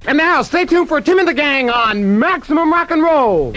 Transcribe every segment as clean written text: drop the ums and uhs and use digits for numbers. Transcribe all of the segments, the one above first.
And now, stay tuned for Tim and the Gang on Maximum Rock and Roll.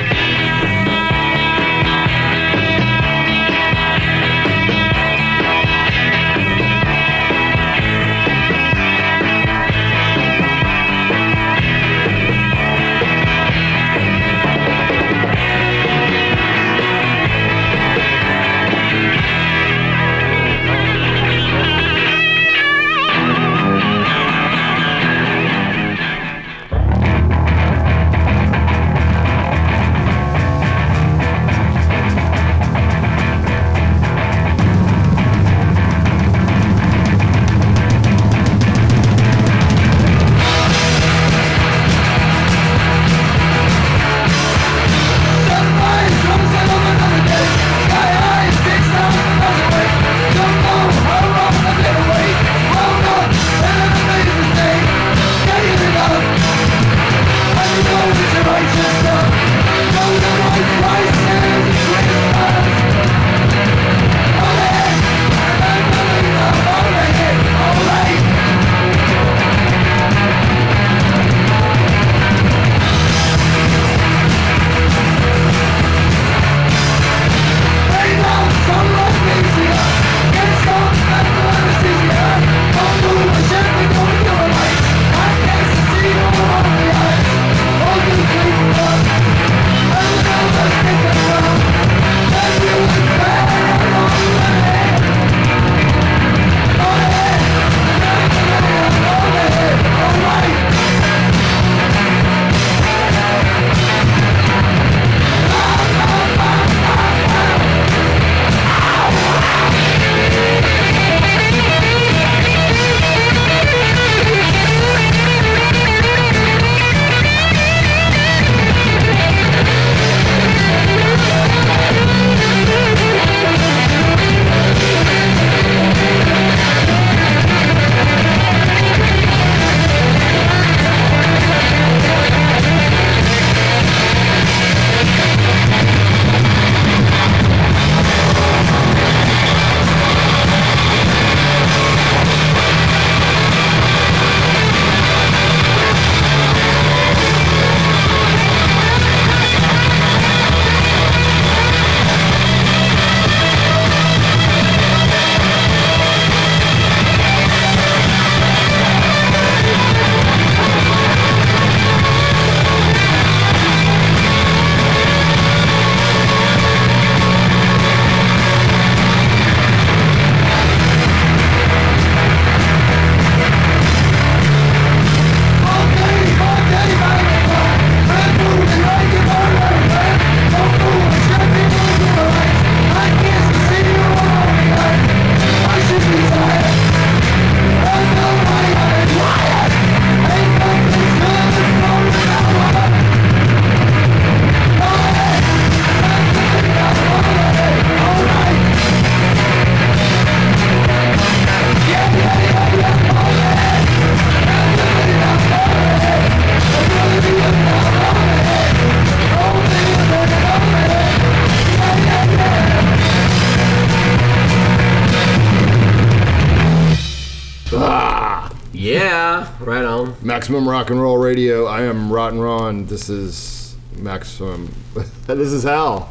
Right on. Maximum Rock and Roll Radio. I am Rotten Ron. This is Maximum. This is Hal.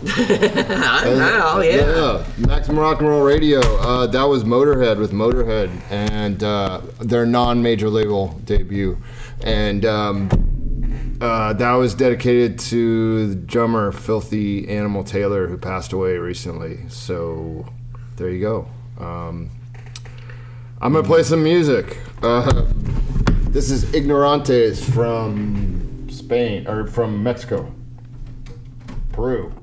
I'm Hal, yeah. Maximum Rock and Roll Radio. That was Motorhead with Motorhead and their non-major label debut. And that was dedicated to the drummer Filthy Animal Taylor, who passed away recently. So there you go. I'm going to play some music. This is Ignorantes from Spain, or from Mexico. Peru.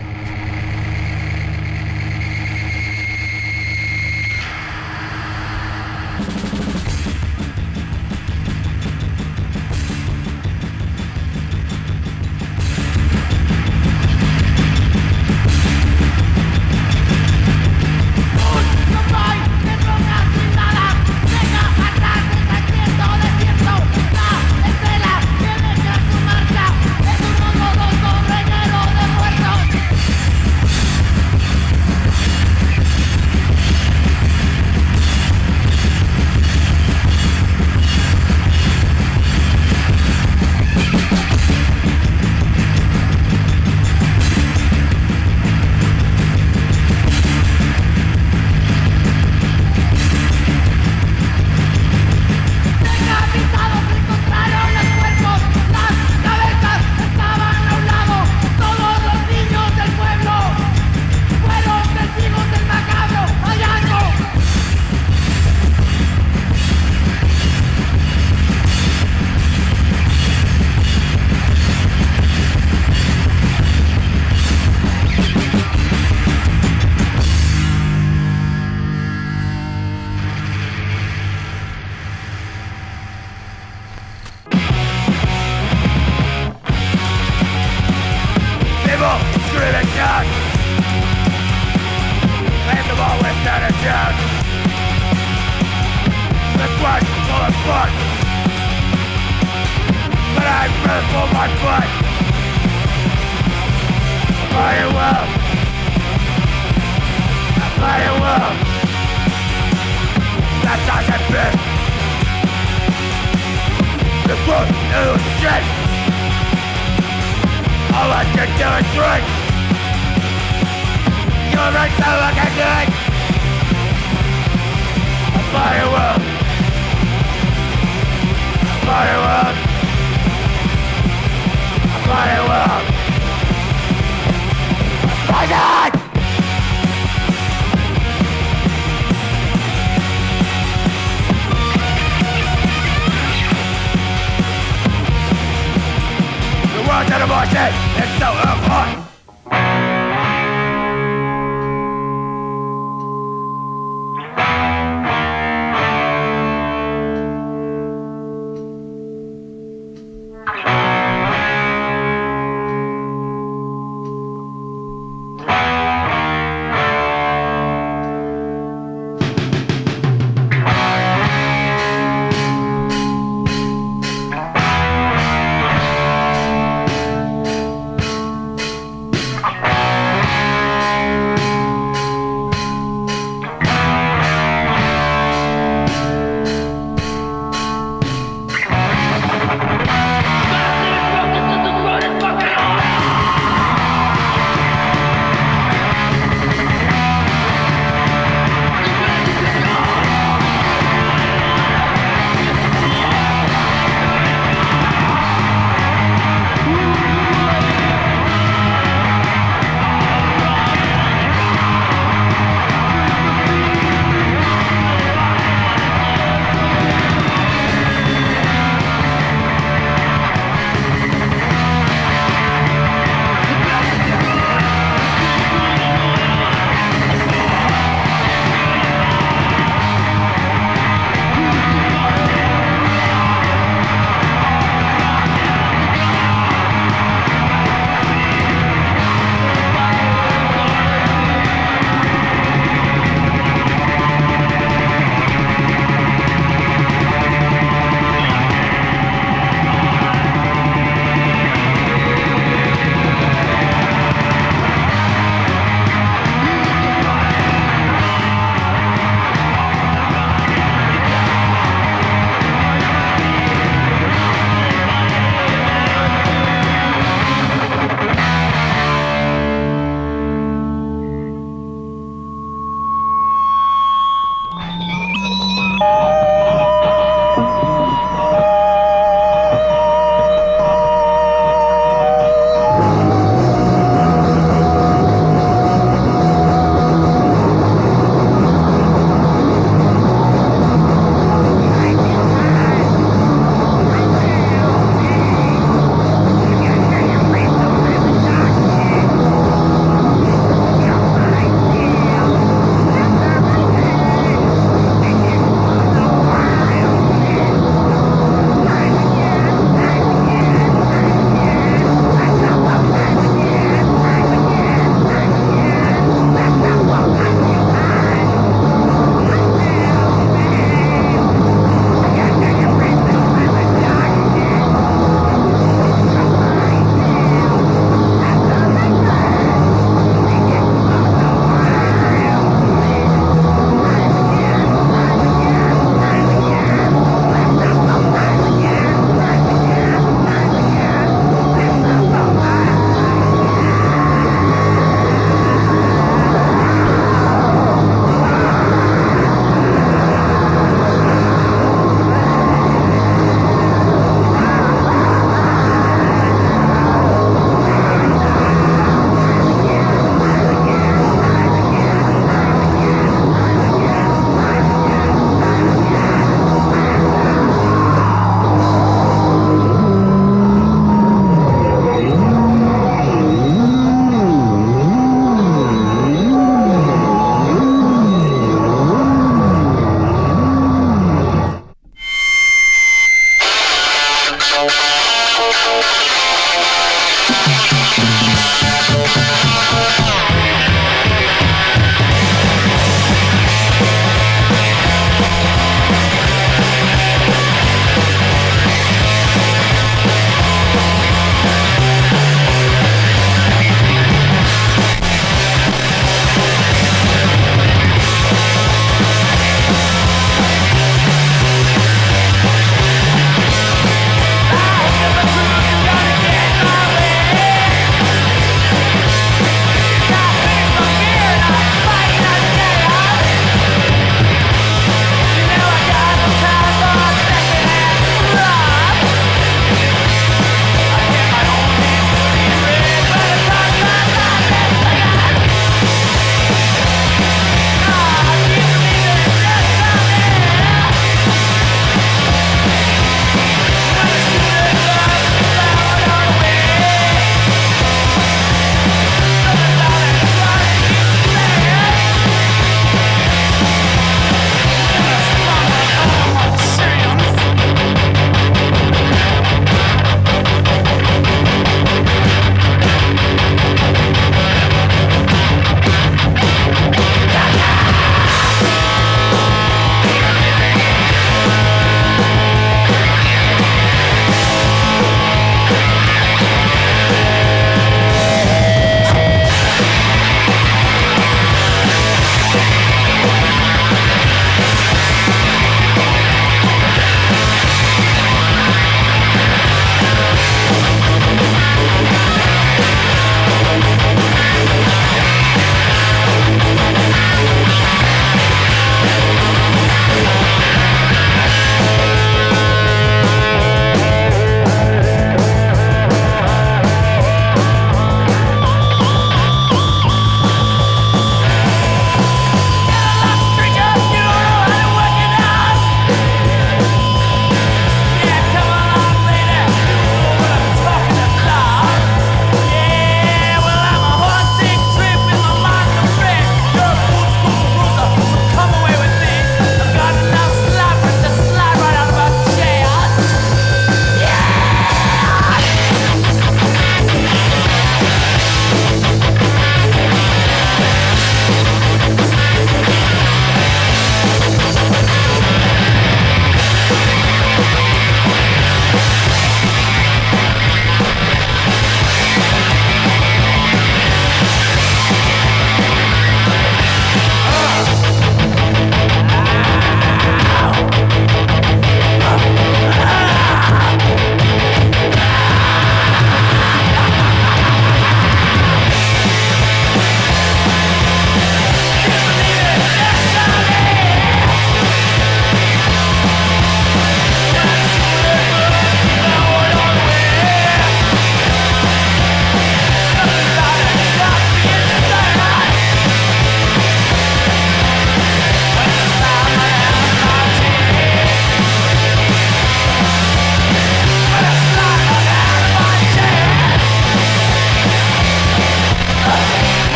Estela, que deja su marcha, es un modo sobre lleno de muertos. screaming down. Leave them all without a doubt. The blood full of blood, but I'm for my foot. Fire well, fire well. That's how I fit. The book is shit. All I can do is drink. You're right, so like I did. Fire well, fire well, fire well. Fire! The world's out of motion. It's so hot.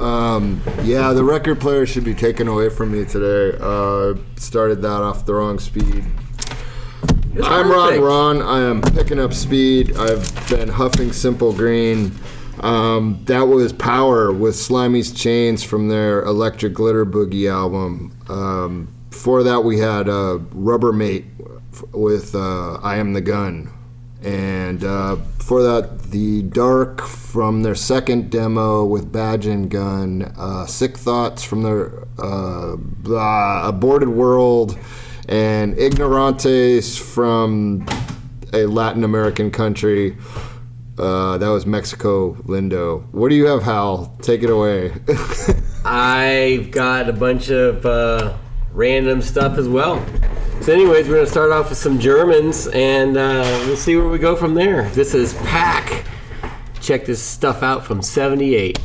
Yeah, the record player should be taken away from me today. Started that off the wrong speed. I'm Ron. I am picking up speed. I've been huffing Simple Green. That was Power with Slimy's Chains from their Electric Glitter Boogie album. Before that, we had Rubbermate with I Am the Gun. And before that, The Dark from their second demo with Badge and Gun. Sick Thoughts from their Aborted World. And Ignorantes from a Latin American country. That was Mexico Lindo. What do you have, Hal? Take it away. I've got a bunch of random stuff as well. So anyways, we're going to start off with some Germans, and we'll see where we go from there. This is Pack. Check this stuff out from 78.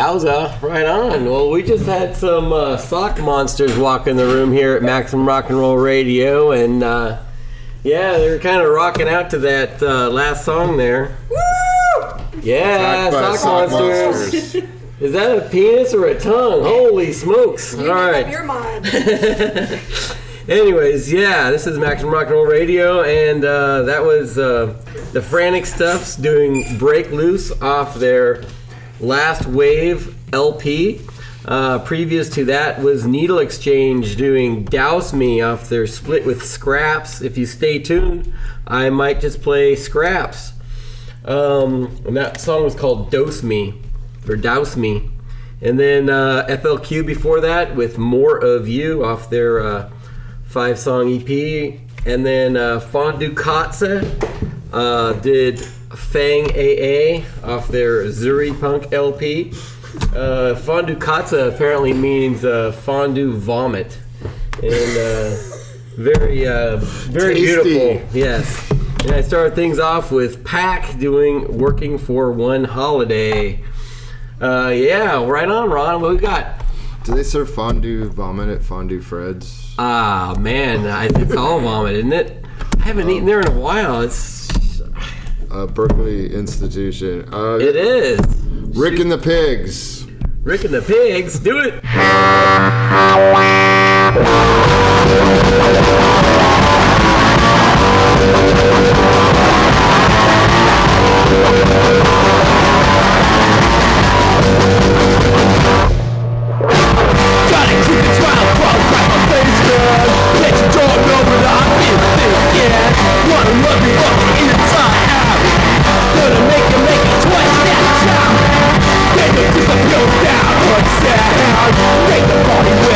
Wowza, right on. Well, we just had some sock monsters walk in the room here at Maximum Rock and Roll Radio, and yeah, they're kind of rocking out to that last song there. Woo! Yeah, sock monsters. Is that a penis or a tongue? Holy smokes! You All right. Up your mind. Anyways, yeah, this is Maximum Rock and Roll Radio, and that was the Frantic Stuffs doing Break Loose off their Last Wave LP. Previous to that was Needle Exchange doing Douse Me off their Split with Scraps. If you stay tuned, I might just play Scraps. And that song was called Dose Me, or Douse Me. And then FLQ before that with More of You off their 5-song EP. And then Fondue Katze did Fang AA off their Zuri Punk LP. Fondue Katze apparently means fondue vomit. And very beautiful. Yes. And I started things off with Pack doing Working for One Holiday. Yeah, right on, Ron. What we got? Do they serve fondue vomit at Fondue Fred's? Ah, man, it's all vomit, isn't it? I haven't eaten there in a while. It's Berkeley institution. it is. Rick and the Pigs. Rick and the Pigs, do it. Gotta keep the trial progress on face good. Let you don't know what I've been thinking. Wanna love me up the inside out. Gonna make it twice that time. Make the disappear down on sound. Make the party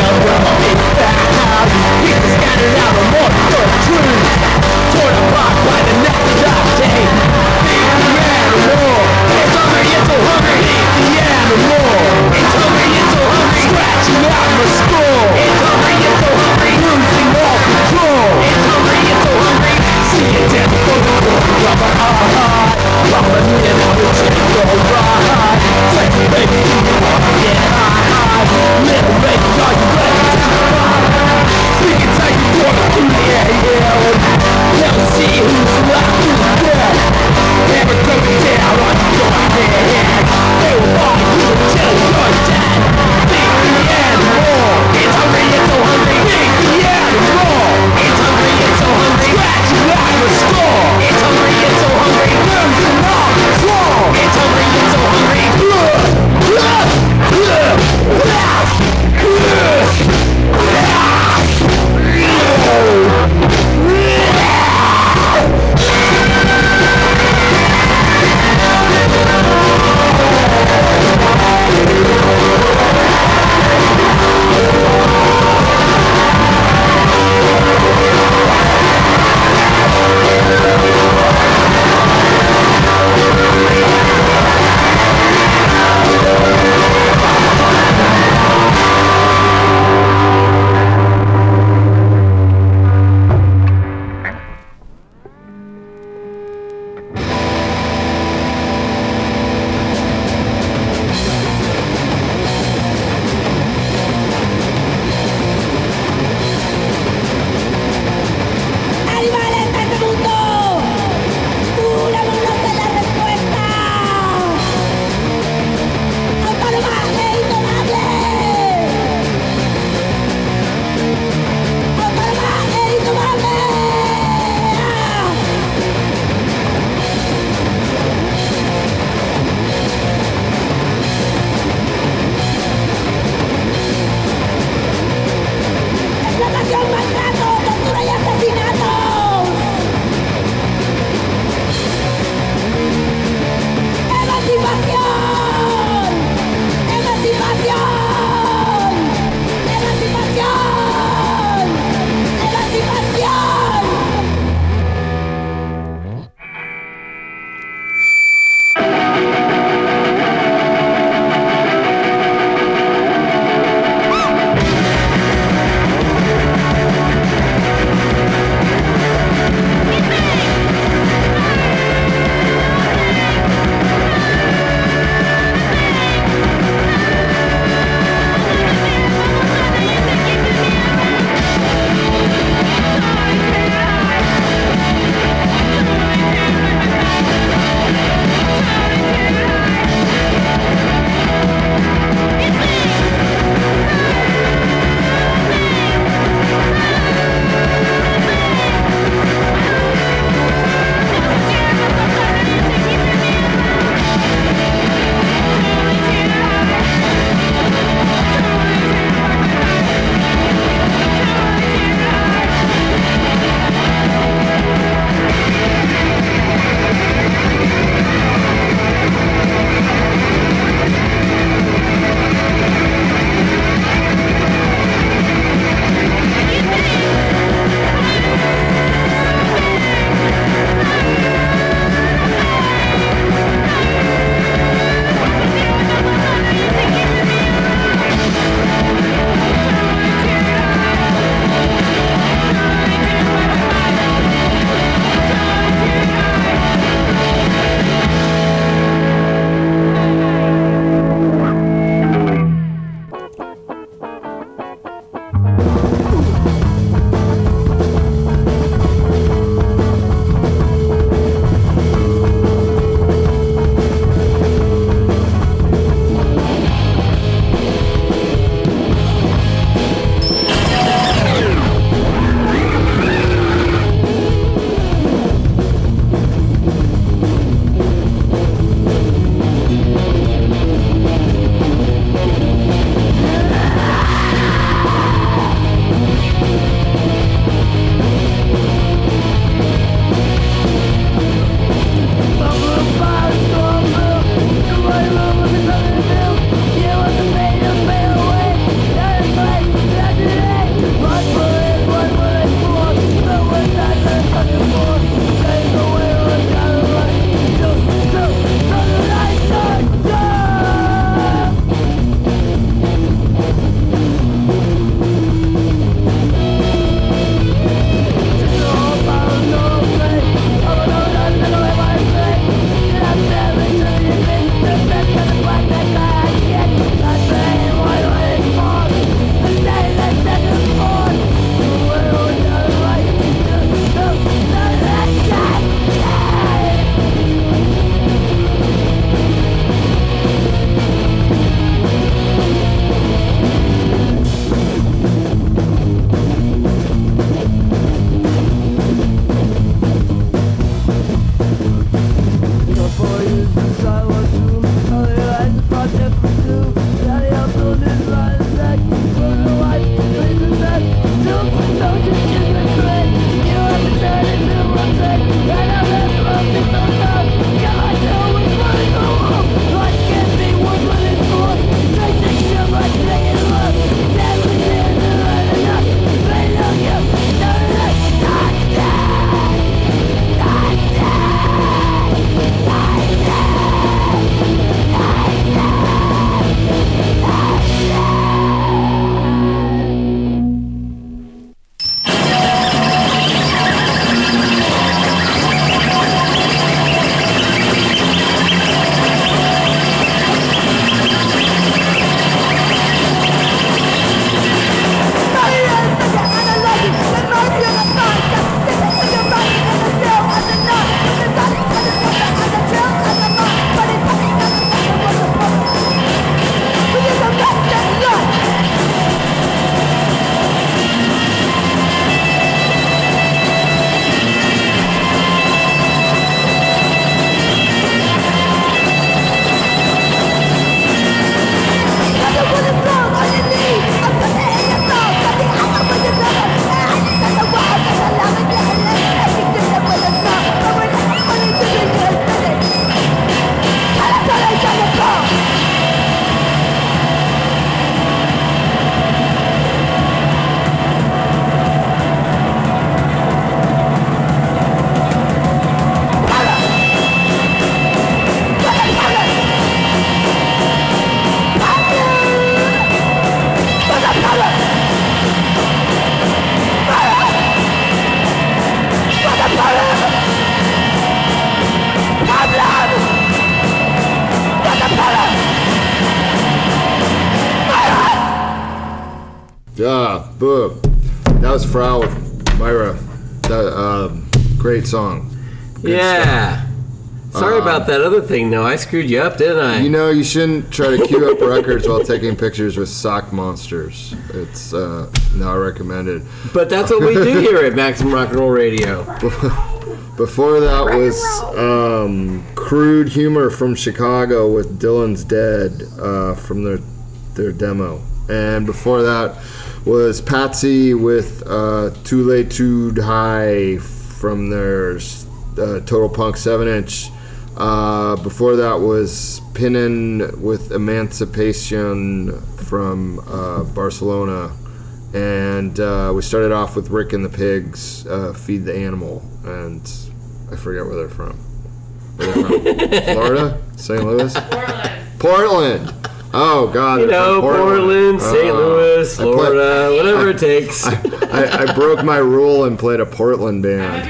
Boo. That was Frau with Myra. Great song. Good Yeah. Sorry about that other thing, though. I screwed you up, didn't I? You know, you shouldn't try to queue up records while taking pictures with sock monsters. It's not recommended. But that's what we do here at Maximum Rock and Roll Radio. Before that was Crude Humor from Chicago with Dylan's Dead from their demo. And before that was Patsy with Too Late Too High from their Total Punk 7-inch. Before that was Pinnin with Emancipation from Barcelona. And we started off with Rick and the Pigs, Feed the Animal. And I forget where they're from. Florida? St. Louis? Portland. Oh, God. You know, Portland, St. Louis, Florida, whatever it takes. I broke my rule and played a Portland band.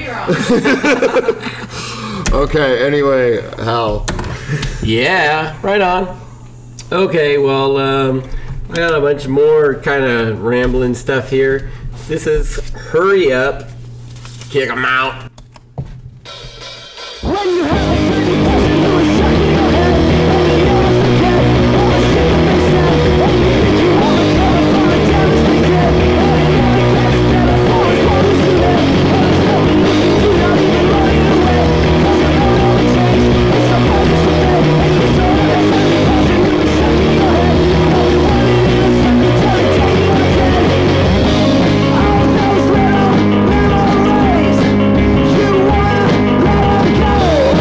Okay, anyway, Hal. Yeah, right on. Okay, well, I got a bunch more kind of rambling stuff here. This is Hurry Up, Kick 'em Out. When you have a pretty person who is shaking your head, and you never forget all the shit that they said, and you think you have a cover for the damage they did, and it never gets better for as long as you live, and there's nothing you can do, not even running away, 'cause you know it only takes is some presence to bed, and you saw that there's every person who is shaking your head, and you want it in a cemetery, taking your dead. All those little memories, you wanna let them go.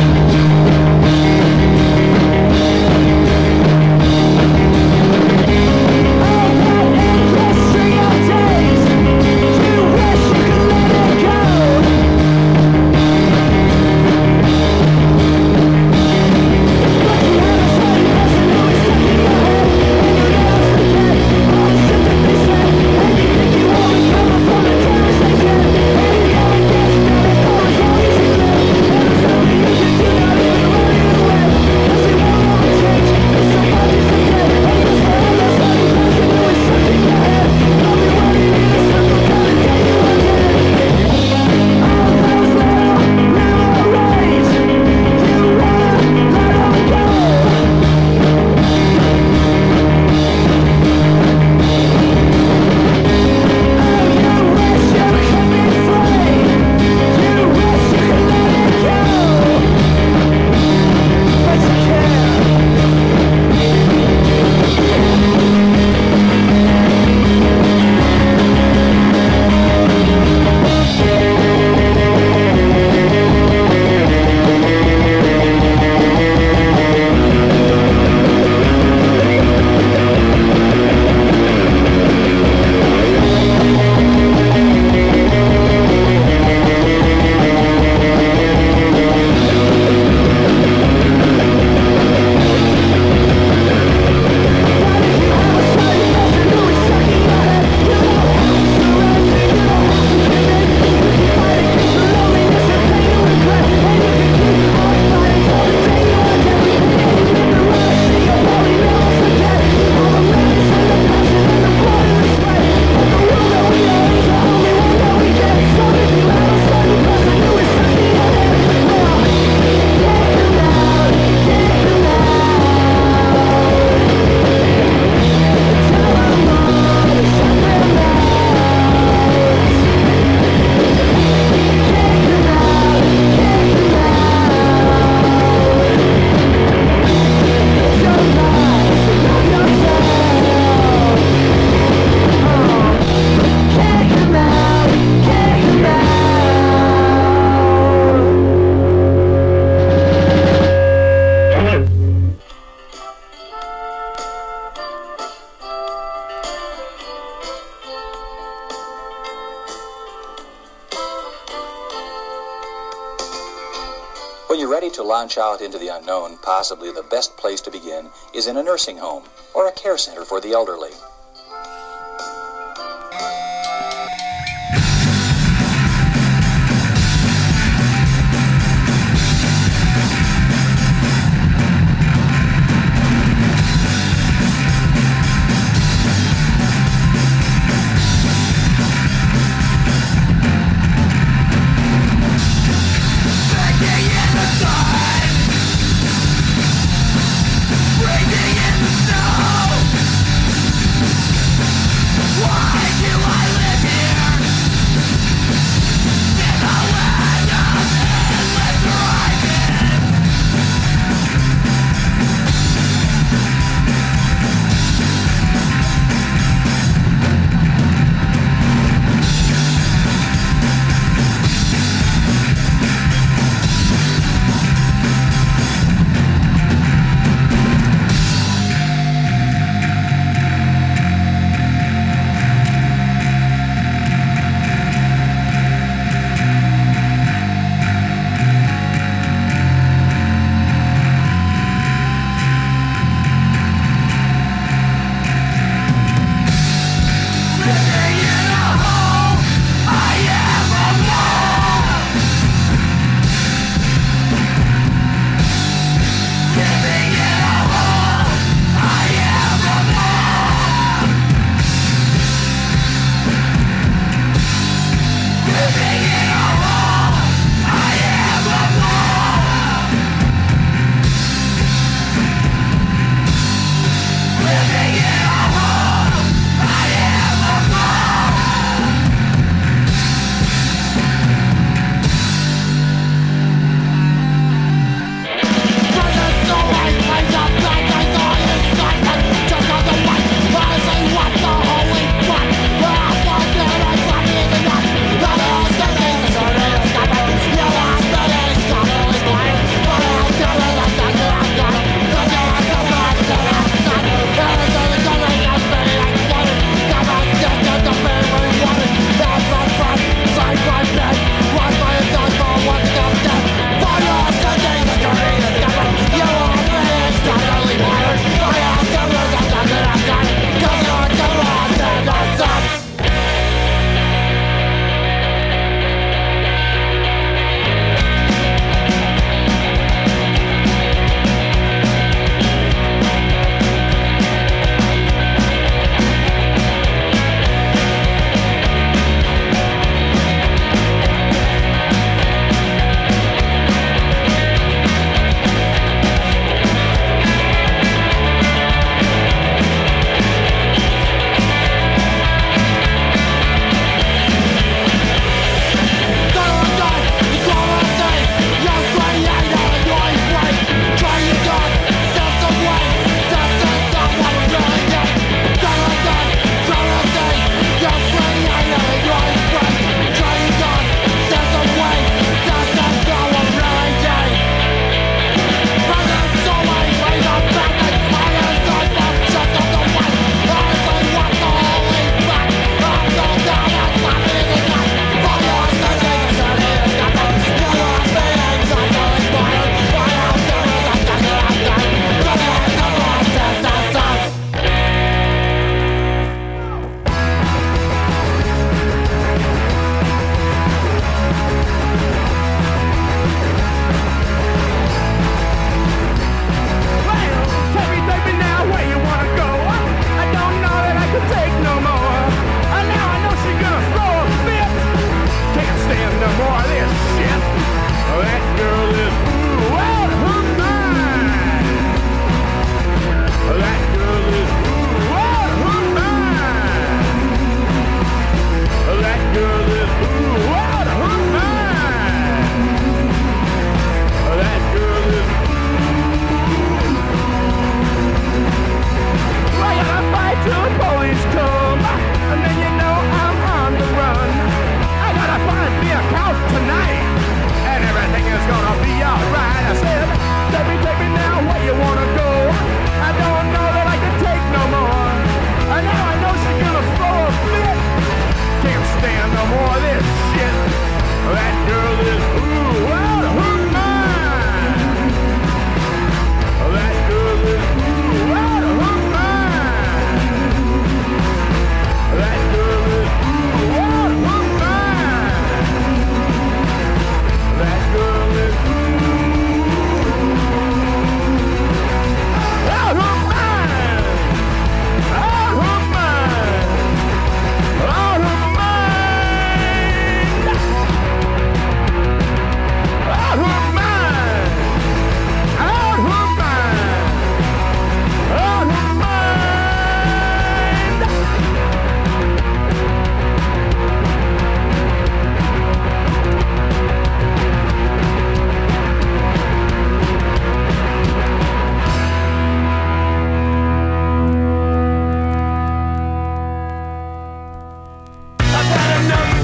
When you're ready to launch out into the unknown, possibly the best place to begin is in a nursing home or a care center for the elderly.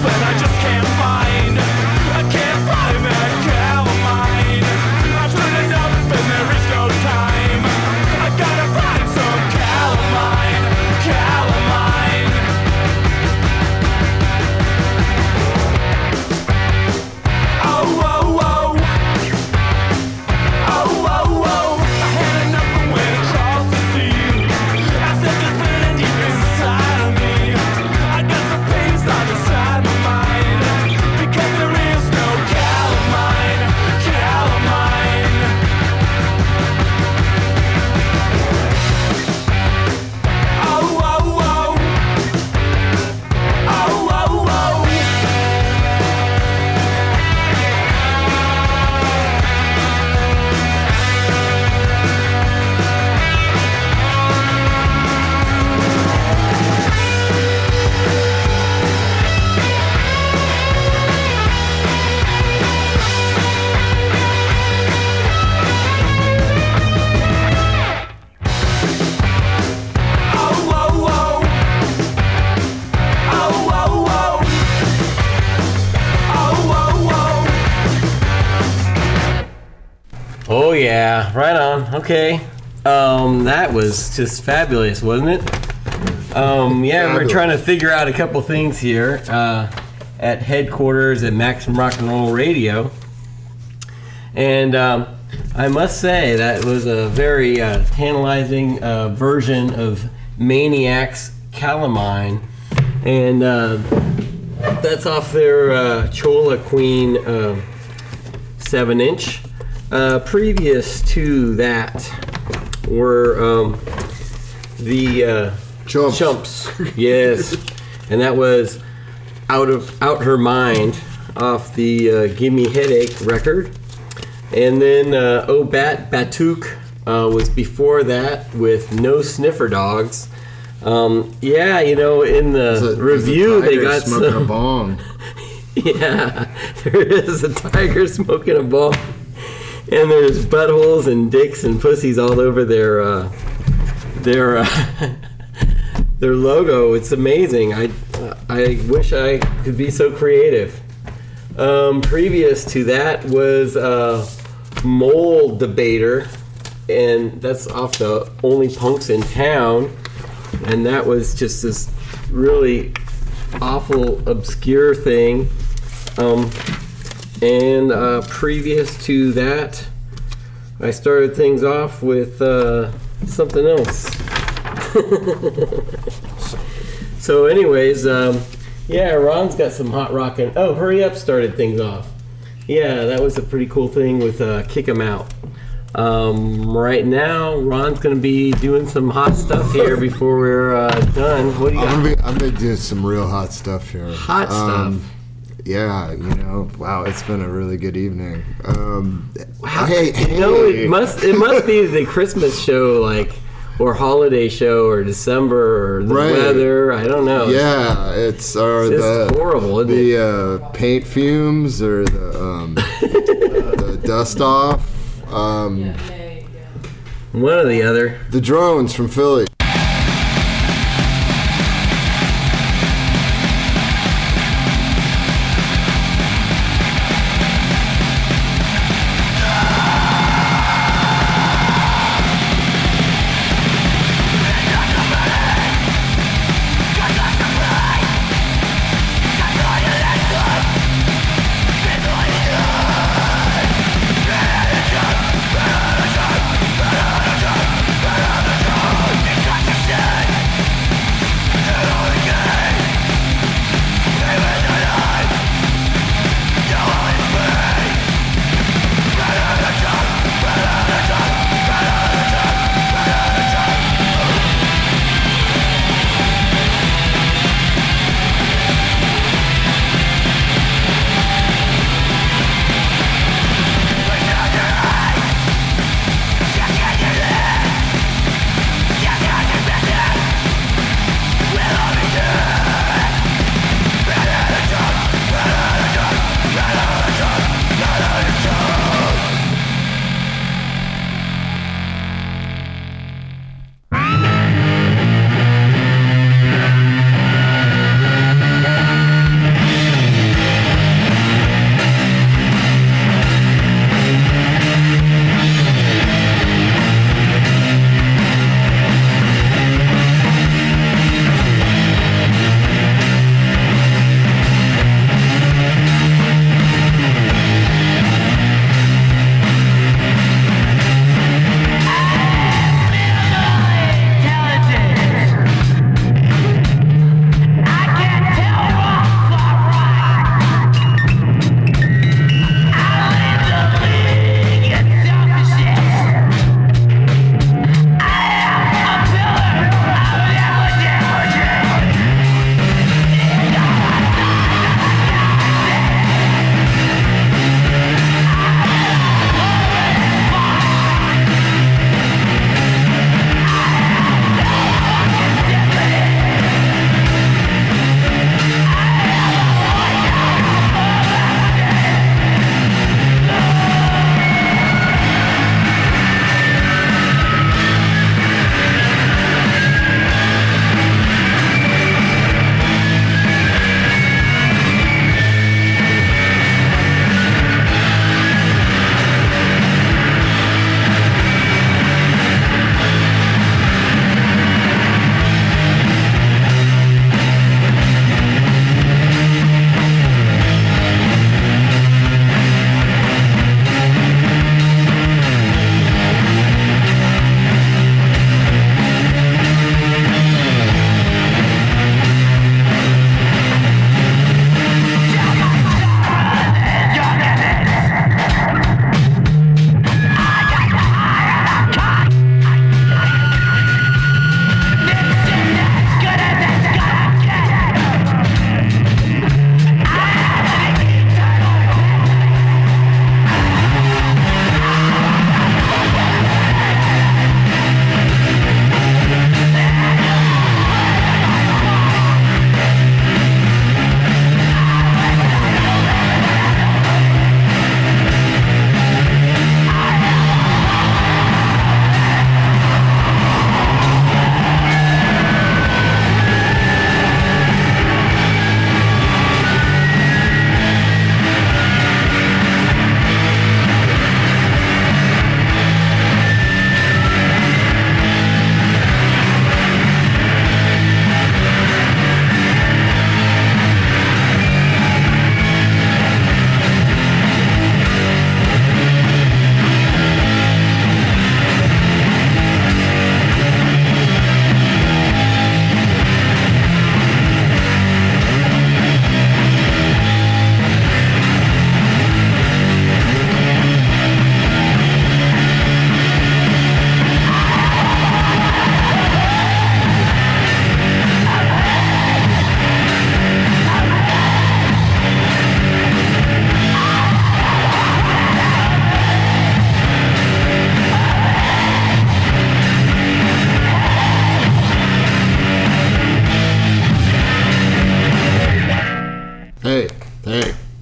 but I just can't find that calamine. I've heard enough and there is no time. I gotta find some calamine. Oh, oh, oh. Oh, oh, oh. I had enough and went across the sea. I said there's burning deep inside of me. I got some pains on the side of my mind, because there is no calamine. Oh, oh, oh. Oh, oh, oh. Oh yeah, right on. Okay. That was just fabulous, wasn't it? Yeah, we're trying to figure out a couple things here at headquarters at Maximum Rock and Roll Radio. And I must say that was a very tantalizing version of Maniac's Calamine. And that's off their Chola Queen 7-inch. Previous to that were the Chumps. Yes. And that was Out Her Mind off the Gimme Headache record. And then Oh Bat Batook was before that with No Sniffer Dogs. Yeah, you know, in the review they got smoking some a bong. Yeah, there is a tiger smoking a bong. And there's buttholes and dicks and pussies all over their logo. It's amazing. I wish I could be so creative. Previous to that was Mole Debater, and that's off the Only Punks in Town. And that was just this really awful, obscure thing. And previous to that, I started things off with something else. So anyways, yeah, Ron's got some hot rockin'. Oh, Hurry Up started things off. Yeah, that was a pretty cool thing with Kick 'Em Out. Right now, Ron's going to be doing some hot stuff here before we're done. What do you got? I'm gonna do some real hot stuff here. Hot stuff. Yeah, you know, wow, it's been a really good evening. Hey, you know, it must be the Christmas show, like, or holiday show, or December, or the weather. I don't know. Yeah, it's just horrible. Isn't the paint fumes or the the dust off. One or the other. The drones from Philly. It's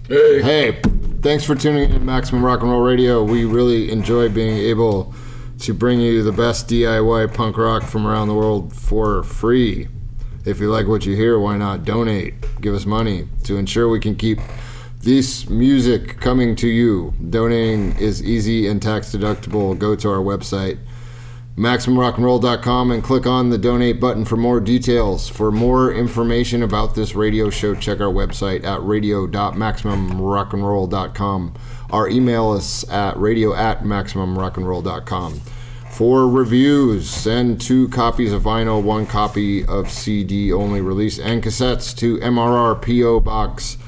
Hey, thanks for tuning in to Maximum Rock and Roll Radio. We really enjoy being able to bring you the best DIY punk rock from around the world for free. If you like what you hear, why not donate? Give us money to ensure we can keep this music coming to you. Donating is easy and tax deductible. Go to our website, MaximumRockandRoll.com, and click on the donate button for more details. For more information about this radio show, check our website at radio.maximumrockandroll.com. Our email is at radio@maximumrockandroll.com. For reviews, send 2 copies of vinyl, 1 copy of CD only release, and cassettes to MRR PO Box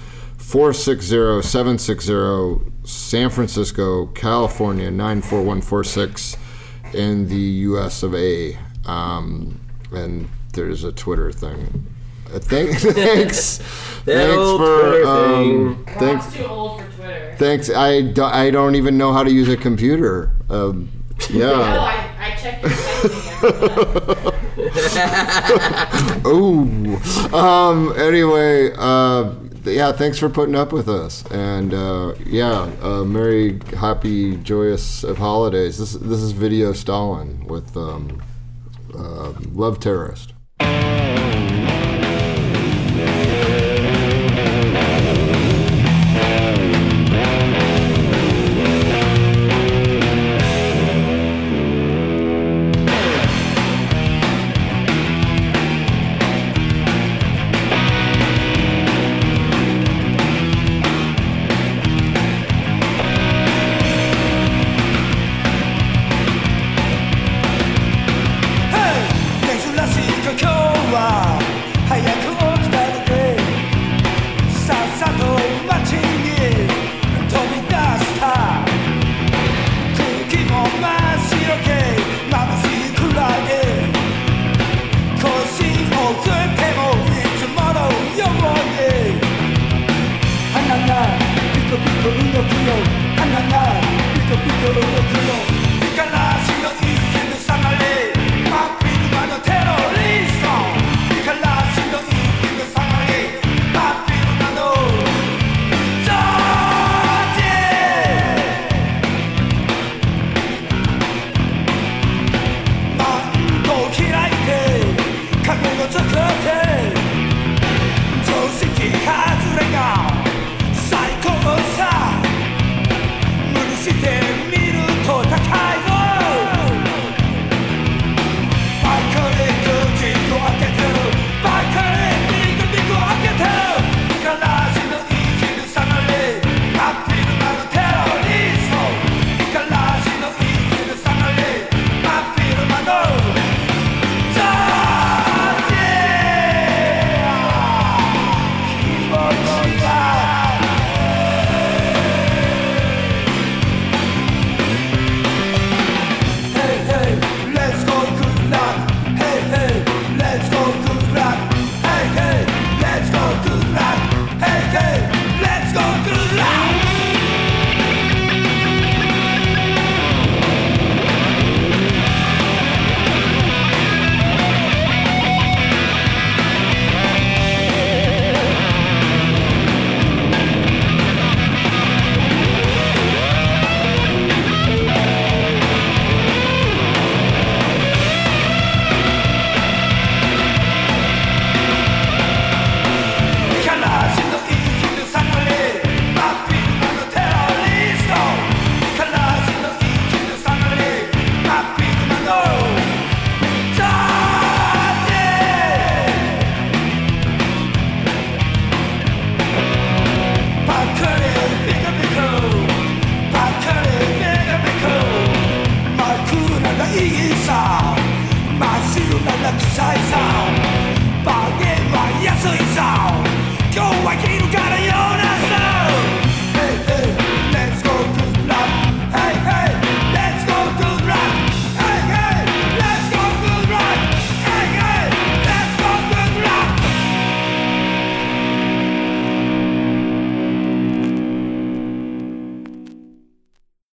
460760, San Francisco, California 94146 in the US of A. And there's a Twitter thing. Thanks. Thanks for thanks. Too old for Twitter. Thanks. I don't even know how to use a computer. Yeah. No, I checked your typing. Oh. Anyway, yeah, thanks for putting up with us. And merry, happy, joyous of holidays. This is Video Stalin with Love Terrorist.